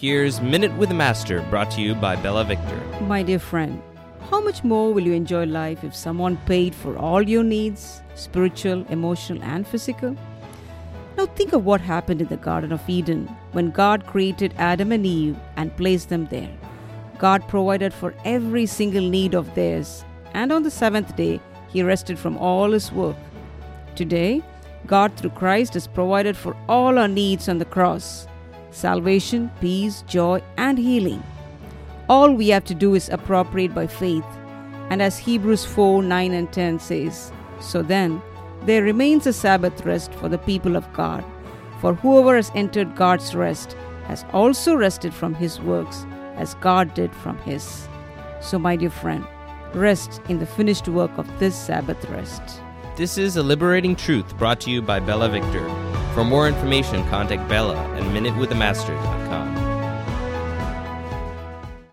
Here's Minute with the Master, brought to you by Bella Victor. My dear friend, how much more will you enjoy life if someone paid for all your needs, spiritual, emotional, and physical? Now think of what happened in the Garden of Eden when God created Adam and Eve and placed them there. God provided for every single need of theirs, and on the seventh day, He rested from all His work. Today, God through Christ has provided for all our needs on the cross: salvation, peace, joy, and healing. All we have to do is appropriate by faith. And as Hebrews 4:9 and 10 says, so then, there remains a Sabbath rest for the people of God. For whoever has entered God's rest has also rested from his works, as God did from his. So, my dear friend, rest in the finished work of this Sabbath rest. This is A Liberating Truth, brought to you by Bella Victor. For more information, contact Bella at minutewiththemaster.com.